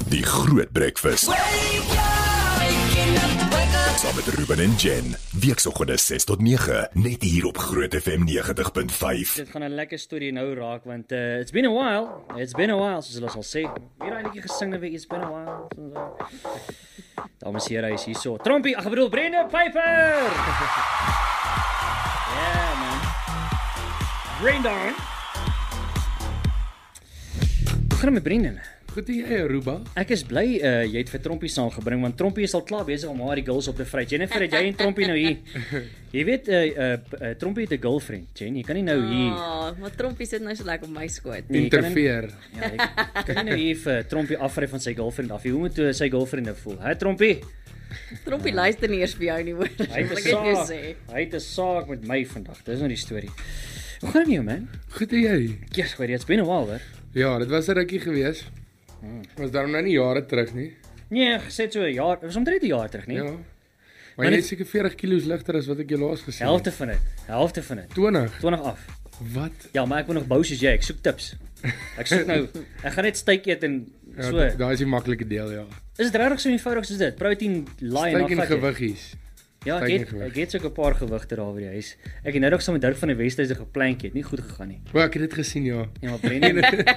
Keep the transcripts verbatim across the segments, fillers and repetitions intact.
Die Groot Breakfast. Saam met Ruben en Jen. Weekoggende ses tot nege, net hier op Groot F M negentig punt vyf. Dit gaan 'n lekker storie nou raak, want uh, it's been a while, it's been a while, soos hulle sal sê. Hier eintlik gesing het, it's been a while. Dames en here, hy is hier so. Trompie, ag ek bedoel Brenda Piper. Yeah, man. Brenda. Hoe gaan dit met Brendan? Goed jy, Ruba? Ek is bly uh, jy het vir Trompie saamgebring, want Trompie is al klaar besig om haar die girls op te vry. Jennifer, het jy en Trompie nou hier? Jy weet, uh, uh, uh, Trompie het 'n girlfriend, Jen, jy kan nie nou hier... Oh, maar Trompie sit nou so lekker op my skoot. Nee, Interfeer. Ja, jy kan nie nou hier vir Trompie afry van sy girlfriend af. Hoe moet uh, sy girlfriend nou voel? Hè, Trompie? Trompie luister nie eers vir jou nie, hoor. Hy het 'n saak, hy het 'n saak met my vandag. Dis nou die storie. Hoe gaan dit jou, man? Goed jy? Yes, weet jy, it's been a while, hoor. Ja, dit was 'n rukkie gewees. Hmm. Was daarom nou nie jare terug nie. Nee, gesê so 'n jaar, dit was omtrent 'n jaar terug, nie? Ja. Maar, maar jy dit, is seker veertig kilos ligter as wat ek jou laas gesien het. Helfte van dit, helfte van dit. twintig. twintig af. Wat? Ja, maar ek moet nog bou soos jy, ek soek tips. Ek soek nou, ek gaan net steak eet en so. Ja, daai is die maklike deel, ja. Is dit regtig so eenvoudig soos dit? Protein, laai en Steak en gewiggies. Ja, ek het, ek het so 'n paar gewigte daar by die huis. Ek het nou nog saam met Dirk van die Westhuizen geplank, het nie goed gegaan nie. Maar ek het dit gesien, ja. Ja, maar Brendan,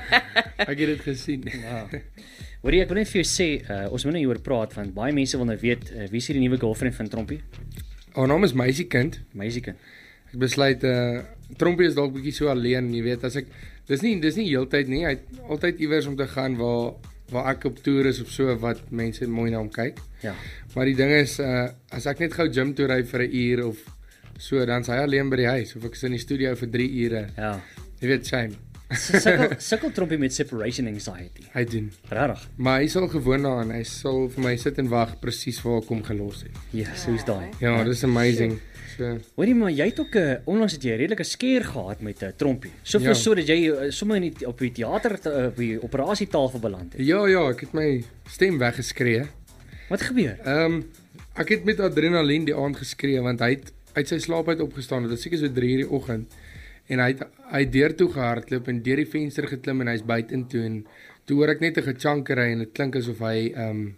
ek het dit gesien. Ja. Hoorie, ek wil net vir jou sê, uh, ons moet nou hieroor praat, want baie mense wil nou weet, uh, wie is hier die nuwe girlfriend van Trompie? Haar naam is Meisiekind. Meisiekind. Ek besluit, uh, Trompie is dalk bietjie so alleen, jy weet, as ek, dis nie, dis nie heeltyd nie, hy het altyd iewers om te gaan waar, waar ek op toer is of so, wat mense mooi na hom kyk. Ja. Maar die ding is, uh, as ek net gou gym toe ry vir 'n uur of so, dan is hy alleen by die huis, of ek is in die studio vir drie ure. Ja. Jy weet, shame. Sukkel, sukkel Trompie met separation anxiety. Hy doen. Regtig? Maar hy sal gewoon daaraan, hy sal vir my sit en wag presies waar ek hom gelos het. Ja, so is daai. Ja, dis amazing. So, hoorie, maar jy het ook 'n uh, onlangs het jy 'n redelike skeer gehad met 'n uh, Trompie. Soveel ja. So dat jy uh, sommer in die, op die teater uh, op die operasietafel beland het. Ja, ja, ek het my stem weggeskree. Wat gebeur? Ehm um, ek het met adrenalien die aand geskree want hy het uit sy slaap uit opgestaan. Dit was seker so drie uur die oggend. En hy het hy het deur toe gehardloop en deur die venster geklim en hy's buitentoe en toe hoor ek net 'n gechankery en dit klink asof hy ehm um,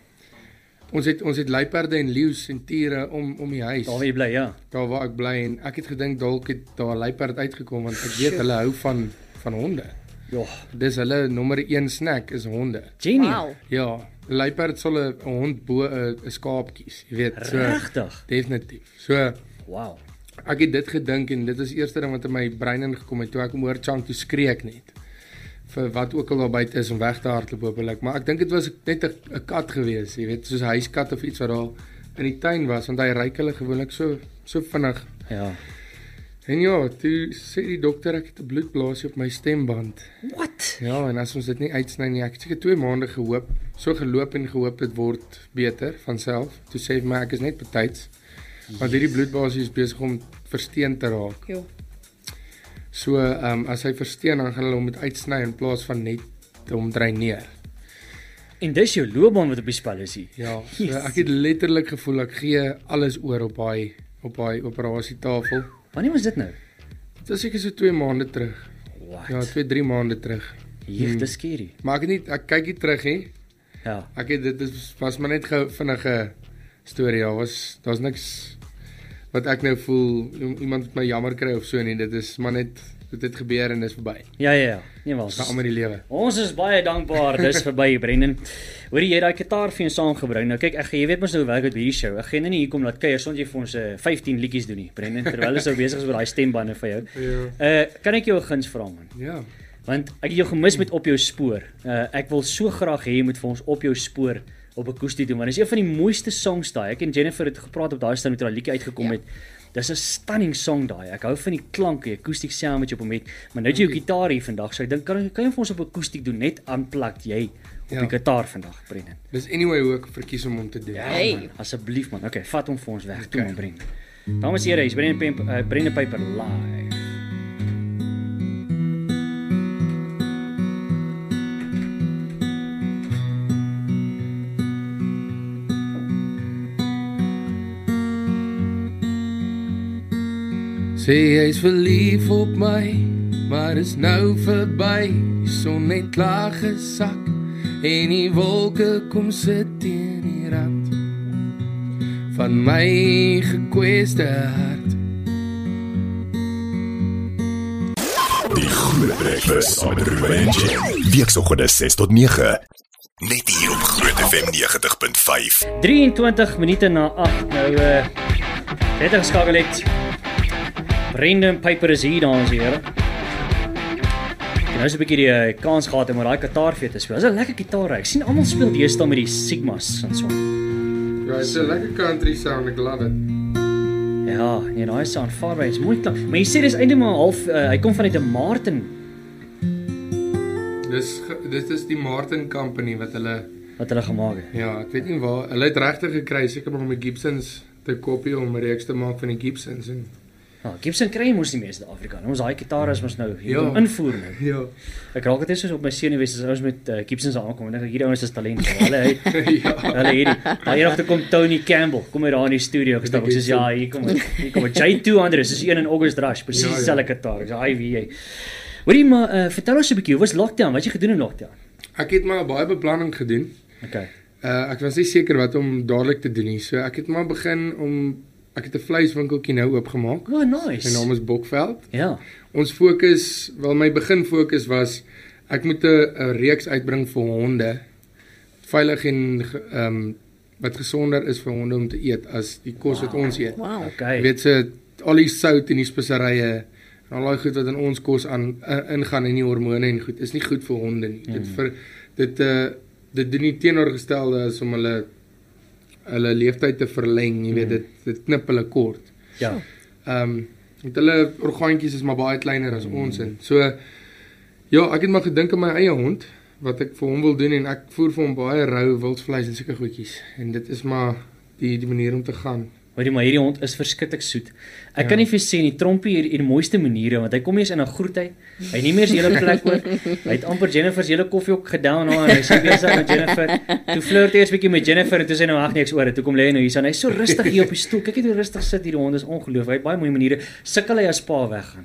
ons het ons het luiperde en leeu's en tiere om om die huis. Daar waar jy bly, ja. Daar waar ek bly en ek het gedink dalk het daar 'n luiperd uitgekom want ek weet hulle hou van van honde. Ja, dis hulle nommer een snack is honde. Genie. Wow. Ja, 'n luiperd sal 'n hond bo 'n skaap kies, jy weet. So, regtig? Definitief. So, wow. Ek het dit gedink en dit is die eerste ding wat in my brein ingekom het toe ek hom hoor chant toe skree ek net vir wat ook al daar buite is om weg te hardloop hopelik, maar ek dink dit was net 'n kat gewees, jy weet, soos 'n huiskat of iets wat daar in die tuin was want hy ryk hulle gewoonlik so so vinnig. Ja. En ja, toe sê die dokter ek het 'n bloedblaasie op my stemband. What? Ja, en as ons dit nie uitsny nie, ek het seker twee maande gehoop, so geloop en gehoop dit word beter van self. Toe sê hy my ek is net betyds. Want hierdie bloedbasie is besig om versteen te raak. Jo. So, ehm um, as hy versteen, dan gaan hulle hom met uitsny in plaas van net hom dreineer. En dis jou loopbaan wat op die spel is hier. Ja, so ek het letterlik gevoel ek gee alles oor op daai op daai operasietafel. Wanneer was dit nou? Dit was seker so twee maande terug. What? Ja, twee, drie maande terug. Hier, dis skerry. Maar ek het nie ek kyk nie terug hè. Ja. Ek het dit is, was maar net gou vinnige storie. Ja, was daar's niks wat ek nou voel iemand met my jammer kry of so nie, dit is maar net dit het gebeur en dis verby. Ja ja ja, nee maar ons gaan almal die lewe. Ons is baie dankbaar dis verby Brendan. Hoor jy daai gitaar vir jou saamgebring. Nou kyk, ek jy weet mos nou werk met hierdie show. Ek gaan nou nie hier kom laat kuier sonder jy vir ons uh, vyftien liedjies doen nie, Brendan, terwyl ons so besig is met daai stembande vir jou. Ja. Uh kan ek jou 'n guns vra man? Ja. Want ek het jou gemis met op jou spoor. Uh ek wil so graag hê jy moet vir ons op jou spoor op akoestiek doen, want dit is een van die mooiste songs daai. Ek en Jennifer het gepraat op daai stadium toe daai liedjie uitgekom ja. het. Dis 'n stunning song daai. Ek hou van die klanke, akoestiek sound wat jy op hom het. Maar nou jy jou gitaar hier vandag, so ek dink kan kan jy vir ons op akoestiek doen, net aanplak jy op ja. die gitaar vandag, Brendan. Dis anyway hoe ek verkies om hom te doen. Ja, hey. man, asseblief man. Okay, vat hom vir ons weg, okay. toe man Brendan. Dames en here, is Brendan Piper, uh, Brendan Piper live. Sê hy's verlief op my, maar is nou verby. Die son het klaar gesak en die wolke kom sit teen die rand van my gekweste hart. Die Groot Breakfast met Ruben en Jen. Weekoggende ses tot nege. Net hier op Groot F M negentig punt vyf. drieëntwintig minute na agt. Nou uh het geskakel het. Brendan Piper is hier, dames en here. Nou is 'n bietjie die uh, kans gehad om daai gitaarfeet te speel. Dis 'n lekker gitaar. Ek sien almal speel deesdae met die Sigmas en so. Ja, it's a lekker country sound, ek love it. Ja, nee, daai sound far away is mooi klink. Maar jy sê dis eintlik maar half uh, hy kom vanuit 'n Martin. Dis dit is die Martin Company wat hulle wat hulle gemaak het. Ja, ek weet nie waar. Hulle het regtig gekry seker maar om die Gibsons te kopie om 'n reeks te maak van die Gibsons en Ja, Gibson kry mos nie meer in Suid-Afrika. Ons daai gitare is mos nou hier Ja. om invoer nou. ja. Ek raak dit soos op my senuwees as ouens met uh, Gibsons aankom en ek dink hierdie ouens is talent. Hulle het ja. hulle hierdie. Daai eendag toe kom Tony Campbell, kom hy daar in die studio gestap. Ek sê ja, hier kom hy. Hier kom 'n J tweehonderd, dis een in August Rush, presies Ja, ja. dieselfde gitaar. Ek sê ai wie jy. Hoorie maar uh, vertel ons 'n bietjie, hoe was lockdown? Wat het jy gedoen in lockdown? Ek het maar baie beplanning gedoen. Okay. Uh ek was nie seker wat om dadelik te doen nie. So ek het maar begin om ek het 'n vleiswinkeltjie nou oopgemaak. Oh, nice. Sy naam is Bokveld. Ja. Ons fokus, wel my begin fokus was ek moet 'n 'n reeks uitbring vir honde. Veilig en ehm um, wat gesonder is vir honde om te eet as die kos wat ons eet. Wow. Okay. Jy weet se al die sout en die speserye en al daai goed wat in ons kos aan uh, ingaan en die hormone en goed is nie goed vir honde nie. Mm. Dit vir dit uh dit doen nie teenoorgestelde as om hulle hulle leeftyd te verleng, jy weet dit dit knip hulle kort. Ja. Ehm um, met hulle orgaantjies is maar baie kleiner as mm. ons en so ja, ek het maar gedink aan my eie hond wat ek vir hom wil doen en ek voer vir hom baie rou wildvleis en sulke goedjies en dit is maar die die manier om te gaan. Hoorie maar hierdie hond is verskriklik soet. Ek Ja. kan nie vir sê nie, Trompie hier in die mooiste maniere want hy kom eers in 'n groet hy. Hy nie meer sy hele plek oor. Hy het amper Jennifer se hele koffie ook gedown nou en hy sê besig met Jennifer. Toe flirt eers bietjie met Jennifer en toe sê hy nou ag niks oor dit. Toe kom lê hy nou hier, hy's so rustig hier op die stoel. Kyk net hoe rustig sit hierdie hond, is ongelooflik. Hy het baie mooi maniere. Sukkel hy as pa weggaan.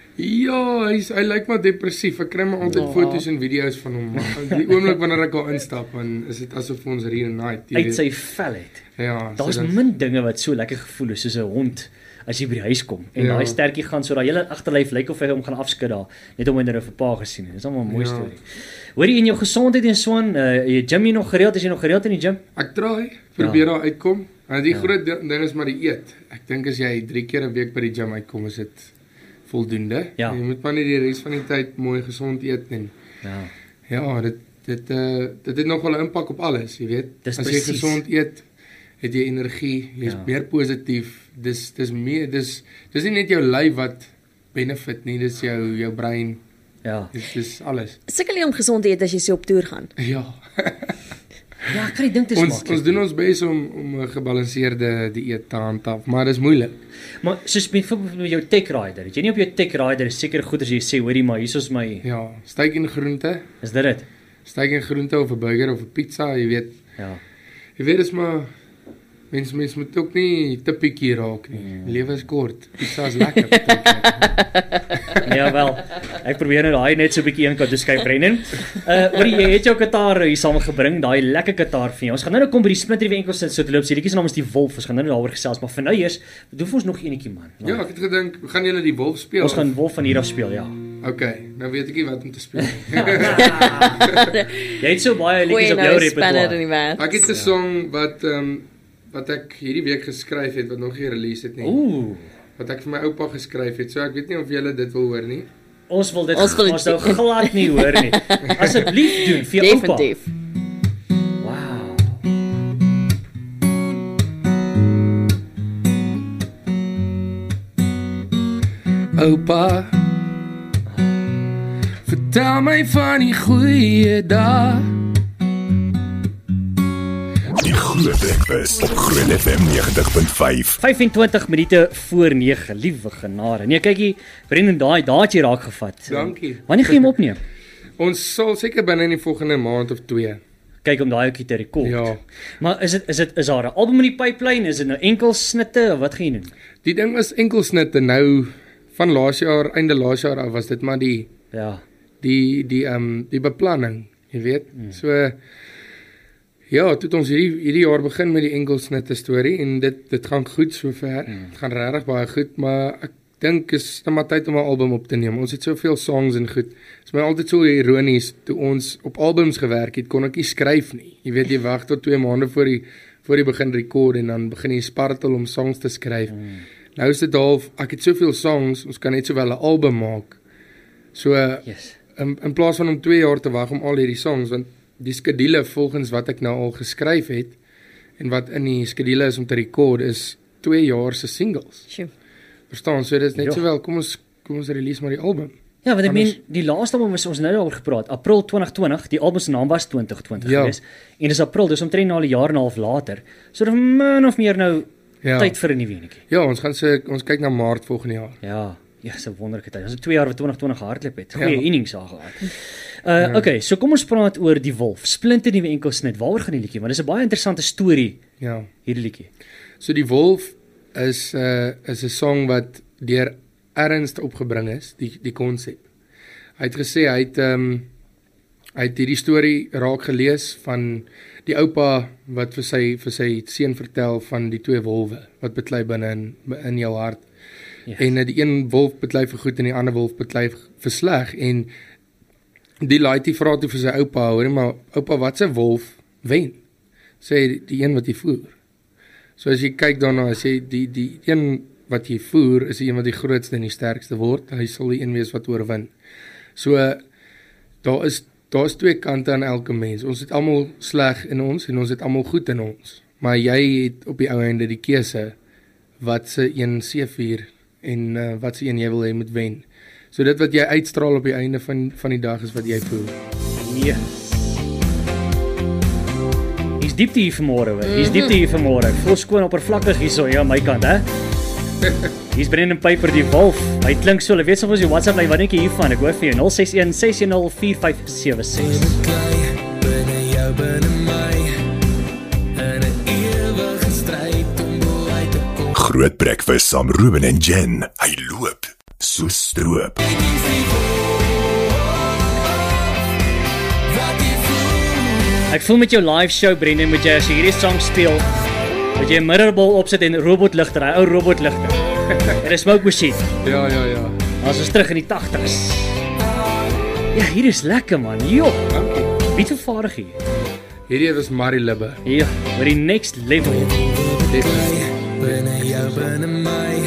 Ja, hy's hy lyk maar depressief. Ek kry maar altyd Oh. foto's en video's van hom. Maar die oomblik wanneer ek al instap, dan is dit asof ons reunite. jy Uit weet. sy vel uit. Ja, Daar's so dat- min dinge wat so lekker gevoel is soos 'n hond as jy by die huis kom en Ja. daai stertjie gaan so daai hele agterlyf lyk of hy hom gaan afskud daar net om hy nou vir pa gesien het. Dis almal 'n mooi Ja. storie. Hoorie in jou gesondheid en so aan, uh, jy gym jy nog gereeld, is jy nog gereeld in die gym? Ek traai, probeer Ja. daar uitkom. En die Ja. groot ding ding is maar die eet. Ek dink as jy drie keer 'n week by die gym uitkom, is dit voldoende. Ja. Jy moet maar net die res van die tyd mooi gesond eet en Ja. ja, dit dit uh, dit het nogal 'n impak op alles, jy weet. Dis as jy presies. gesond eet, het jy energie, jy's Ja. meer positief. Dis dis meer dis dis nie net jou lyf wat benefit nie, dis jou jou brein. Ja. Dis dis alles. Sukkel jy om gesond te eet as jy so op toer gaan? Ja. Ja, ek kan nie dink dis ons maklik. ons doen ons bes om om 'n gebalanseerde dieet te handhaaf, maar dis moeilik. Maar soos met met jou tech rider, het jy nie op jou tech rider is seker goed as jy sê hoorie maar hier is my Ja, steak en groente, is dit dit? steak en groente of 'n burger of 'n pizza, jy weet. Ja. Jy weet is maar mens mens moet ook nie te pikkie raak nie. Die lewe is kort. Pizza is lekker. Ja wel. Ek probeer nou daai net so 'n bietjie een kant toe skuif Brendan. Uh hoorie jy het jou gitaar hier saamgebring, daai lekker gitaar vir jou. Ons gaan nou nou kom by die splinter weer enkel sit so te loop. Sy liedjie se naam is die Wolf. Ons gaan nou nou daaroor gesels, maar vir nou eers doen vir ons nog eenetjie man. Ja, ek het gedink, gaan julle die wolf speel? Ons gaan Wolf van hier af speel, ja. Okay, nou weet ek nie wat om te speel. Jy het so baie liedjies op jou nou spanner in repertoire. die wêreld. Ek het 'n song wat ehm um, wat ek hierdie week geskryf het wat nog nie gerelease het nie. Ooh. Wat ek vir my oupa geskryf het. So ek weet nie of julle dit wil hoor nie. Ons wil dit Ons wil ons dit nou glad nie hoor nie. Asseblief doen vir jou oupa. Definitief. Wow. Oupa, vertel my van die goeie dae. Die Groot Breakfast op Groot F M negentig punt vyf. vyfentwintig minute voor nege, liewe genade. Nee, kykie, Brendan, daai daai het jy raak gevat. Dankie. Wanneer gaan jy hom opneem? Ons sal seker binne in die volgende maand of twee. Kyk om daai ookie te rekord. Ja. Maar is dit is dit is daar 'n album in die pipeline? Is dit nou enkel snitte of wat gaan jy doen? Die ding was enkelsnitte nou van laas jaar, einde laas jaar af was dit maar die Ja. die die ehm um, die beplanning. Jy weet, mm. so ja, toe het ons hierdie hierdie jaar begin met die enkelsnitte storie en dit dit gaan goed sover. Mm. Dit gaan regtig baie goed, maar ek dink is nou maar tyd om 'n album op te neem. Ons het soveel songs en goed. Dit is my altyd so ironies toe ons op albums gewerk het, kon ek nie skryf nie. Jy weet, jy wag tot twee maande voor die voor jy begin rekord en dan begin jy spartel om songs te skryf. Mm. Nou is dit half, ek het soveel songs, ons kan net sowel 'n album maak. So yes. in, in plaas van om twee jaar te wag om al hierdie songs, want die skedule volgens wat ek nou al geskryf het en wat in die skedule is om te rekord is twee jaar se singles. Sjoe. Verstaan, so dit is net jo. sowel, kom ons kom ons release maar die album. Ja, want ek meen, die laaste album was ons nou daaroor gepraat, April twintig twintig, die album se naam was twintig twintig ja. gewees. En dis April, dis omtrent na 'n jaar en 'n half later. So dit min of meer nou ja. tyd vir 'n nuwe enetjie. Ja, ons gaan se ons kyk na Maart volgende jaar. Ja, ja, so wonderlike tyd. Ons het twee jaar wat twintig twintig gehardloop het. Goeie ja. innings daar gehad. Uh ja. Okay, so kom ons praat oor Die Wolf. Splinter nuwe enkelsnit. Waaroor gaan die liedjie? Want dis 'n baie interessante storie. Ja. Hierdie liedjie. So Die Wolf is uh is 'n song wat deur Ernst opgebring is, die die konsep. Hy het gesê hy het ehm um, hy het hierdie storie raak gelees van die oupa wat vir sy vir sy seun vertel van die twee wolwe wat beklei binne in in jou hart. Yes. En uh, die een wolf beklei vir goed en die ander wolf beklei vir sleg en die laaitie vra toe vir sy oupa, hoor maar oupa, wat 'n wolf wen? Sê die, die een wat jy voer. So as jy kyk daarna, as jy die die een wat jy voer is die een wat die grootste en die sterkste word, hy sal die een wees wat oorwin. So daar is daar is twee kante aan elke mens. Ons het almal sleg in ons en ons het almal goed in ons. Maar jy het op die ou einde die keuse wat se een seefuur en uh, wat se een jy wil hê moet wen. So dit wat jy uitstraal op die einde van van die dag is wat jy voel. Nee. Hier's diepte hier vanmôre, hoor. Hier's diepte hier vanmôre. Vol skoon oppervlakkig hierso hier aan my kant, hè. Hier's Brendan Piper, Die Wolf. Hy klink so, jy weet soms jy WhatsApp lyn, wat dink jy hiervan? Ek hoor vir jou nul ses een ses een nul vier vyf sewe ses. Binne jou, binne my, en 'n ewige stryd om bo uit te kom. Groot breakfast saam Ruben en Jen. Hy loop so stroop. Ek voel met jou live show, Brendan, met jy as jy hierdie song speel, dat jy 'n mirrorball opsit en robotligter, hy ou robotligter. En 'n smoke machine. Ja, ja, ja. Ons is terug in die tagtigs. Ja, hier is lekker, man. Jo. Dankie. Wie te vaardig hier? Hierdie was Marie Libbe. Ja, oor die next level. Binne jou, binne my.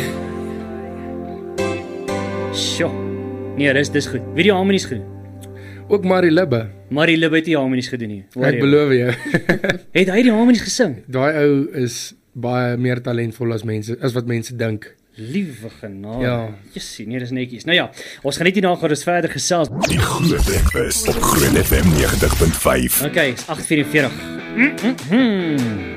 Sjoe. Nee, dis dis goed. Wie die harmonies gedoen? Ook Marie Libbe. Marie Libbe het die harmonies gedoen nie. Ek beloof jou. Het hy die harmonies gesing? Daai ou is baie meer talentvol as mense as wat mense dink. Liewe genade. Ja. Jessie, nee, dis netjies. Nou ja, ons gaan net hierna gaan ons verder gesels. Die Groot Breakfast op Groot F M negentig punt vyf. Okay, is agt vyf-en-veertig. Mm -hmm.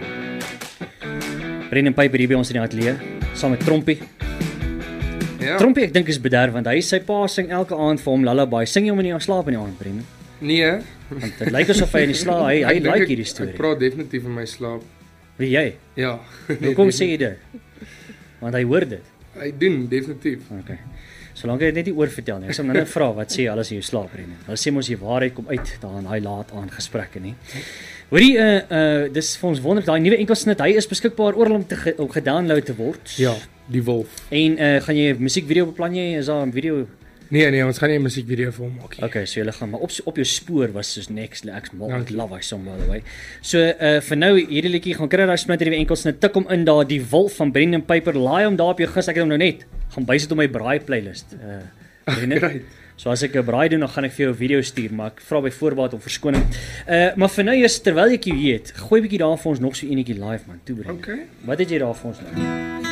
Brendan Piper hier by ons in die ateljee, saam met Trompie. Ja. Trompie, ek dink is bederf want hy sy pa sing elke aand vir hom lullaby. Sing jy hom in die slaap in die aand, Brendan? Nee. Want dit lyk asof hy in die slaap, hy hy like hierdie storie. Ek praat definitief in my slaap. Wie jy? Ja. Hoekom sê jy dit? Want hy hoor dit. Hy doen definitief. Okay. Solank jy dit net nie oor vertel nie. Ek sal nou net vra wat sê alles in jou slaap, Brendan. Hulle sê mos die waarheid kom uit daar in daai laat aand gesprekke nie. Hoorie, uh uh dis vir ons wonderlik, daai nuwe enkelsnit, hy is beskikbaar oral om te ge, om gedownload te word. Ja, Die Wolf. En uh gaan jy 'n musiekvideo beplan jy? Is daar 'n video? Nee nee, ons gaan nie 'n musiekvideo vir hom maak nie. Okay, so julle gaan maar op op jou spoor was soos next ek maak love hy song by the way. So uh vir nou hierdie liedjie gaan kry daai splinter nuwe enkelsnit, tik hom in daar, Die Wolf van Brendan Piper, laai hom daar op jou gus, ek het hom nou net gaan bysit op my braai playlist. Uh Brendan. So as ek 'n braai doen, dan gaan ek vir jou 'n video stuur, maar ek vra by voorbaat om verskoning. Uh maar vir nou eers terwyl ek jou weet, gooi 'n bietjie daar vir ons nog so enetjie live man, toe Brendan. Okay. Wat het jy daar vir ons nou?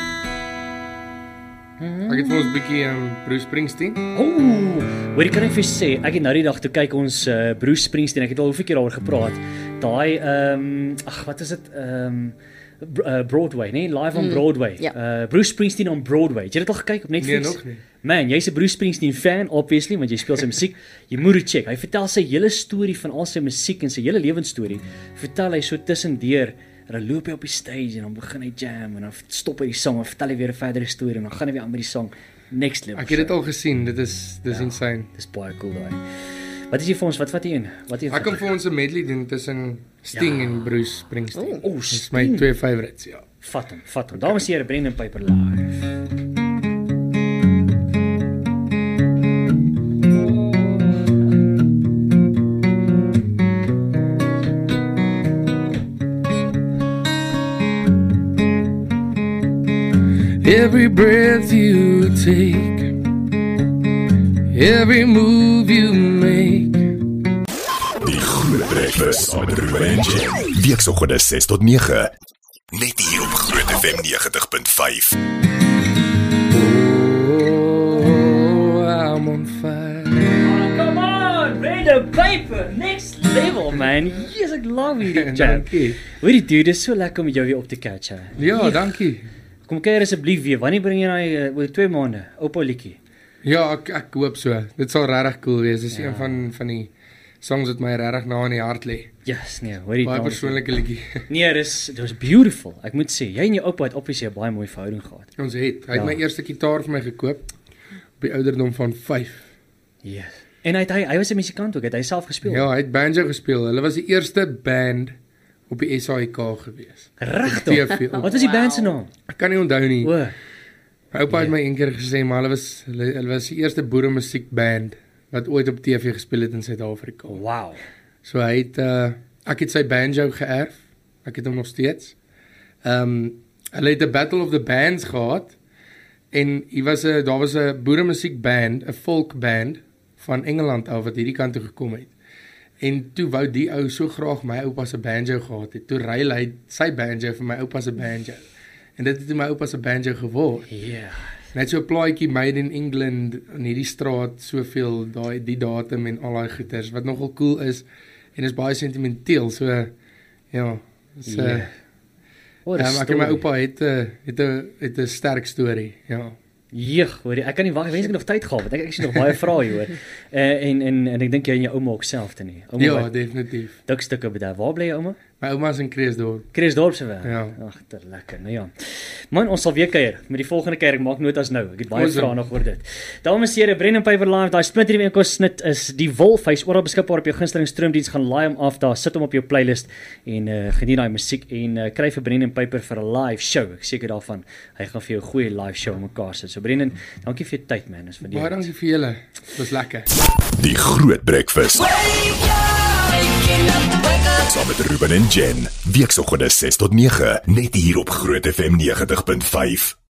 Ek het vir ons 'n bietjie um, Bruce Springsteen. Ooh, hoor ek kan ek vir sê, ek het nou die dag toe kyk ons uh, Bruce Springsteen, ek het al hoeveel keer daaroor gepraat. Daai ehm um, ag wat is dit ehm um, uh, Broadway, nee, live on mm, Broadway. ja. Uh Bruce Springsteen on Broadway. Het jy dit al gekyk op Netflix? Nee, nog nie. Man, jy's 'n Bruce Springsteen fan obviously, want jy speel sy musiek. Jy moet dit check. Hy vertel sy hele storie van al sy musiek en sy hele lewensstorie. Vertel hy so tussendeur. En dan loop hy op die stage en dan begin hy jam en dan stop hy die song en vertel hy weer 'n verdere storie en dan gaan hy weer aan met die song. Next level. Ek het dit al gesien, dit is dis ja, insane. Dis baie cool daai. Wat is jy vir ons? Wat vat jy in? Wat jy Ek kan vir ons 'n medley doen tussen Sting Ja. en Bruce Springsteen. Oh, Dis my Sting. twee favorites, ja. Vat hom, vat hom. Dames en here, Brendan Piper live. Every breath you take, every move you make. Die Groot Breakfast saam met Ruben en Jen. Weekoggende ses tot nege. Net hier op Groot F M negentig punt vyf. Oh, I'm on fire. Oh, come on, Brendan Piper, next level man. Yes, ek love hierdie jam. Dankie. Weet jy dude, dis so lekker om met jou weer op te catch. Hè? Ja, dankie. Kom kuier asseblief weer. Wanneer bring jy daai uh, oor twee maande? Oupa liedjie. Ja, ek ek hoop so. Dit sal regtig cool wees. Dis Ja. een van van die songs wat my regtig na in die hart lê. Yes, nee, hoor jy Baie dames? persoonlike liedjie. Nee, dis dit was beautiful. Ek moet sê, jy en jou oupa het obviously 'n baie mooi verhouding gehad. Ons het. Hy het Ja. my eerste gitaar vir my gekoop op die ouderdom van vyf. Yes. En hy het, hy, hy was 'n musikant ook, het hy self gespeel. Ja, hy het banjo gespeel. Hulle was die eerste band op die S A I K gewees. Regtig? T V. Wat was die band se naam? Ek kan nie onthou nie. O, My oupa het my een keer gesê, maar hulle was hulle, hulle was die eerste boere musiekband wat ooit op T V gespeel het in Suid-Afrika. wow. So hy het uh, ek het sy banjo geërf. Ek het hom nog steeds. Ehm um, hulle het 'n Battle of the Bands gehad en hy was 'n daar was 'n boere musiekband, 'n folk band van Engeland af wat hierdie kant toe gekom het. En toe wou die ou so graag my oupa se banjo gehad het. Toe ruil hy sy banjo vir my oupa se banjo. En dit het toe my oupa se banjo geword. Ja. Net so 'n plaatjie Made in England in hierdie straat, soveel daai die datum en al daai goeters wat nogal cool is en is baie sentimenteel. So ja, so Ja. yeah. Wat 'n um, ek en my storie. oupa het 'n het 'n het 'n sterk storie. Ja. Jeug, hoor jy, ek kan nie wag, ek wens ek het nog tyd gehad, want ek ek sien nog baie vrae hier hoor. Uh, en en en ek dink jy en jou ouma ook self te nie. Ouma Ja, wat definitief. dik stukke bedaar. Waar bly jou ouma? My ouma is in Kreeusdorp. Kreeusdorp se weg. Ja. Ag, ter lekker. Nou ja. Man, ons sal weer kuier met die volgende keer. Ek maak notas nou. Ek het baie Awesome. vrae nog oor dit. Dames en here, Brendan Piper live. Daai splinter nuwe enkos snit is Die Wolf. Hy's oral beskikbaar op jou gunsteling stroomdiens. Gaan laai hom af daar. Sit hom op jou playlist en uh, geniet daai musiek en uh, kry vir Brendan Piper vir 'n live show. Ek seker daarvan. Hy gaan vir jou 'n goeie live show mekaar sit. So Brendan, dankie vir jou tyd man. Dis Baie waardeer. dankie vir julle. Dit was lekker. Die Groot Breakfast saam met Ruben en Jen. Weekoggende ses tot nege. Net hier op Groot F M negentig punt vyf.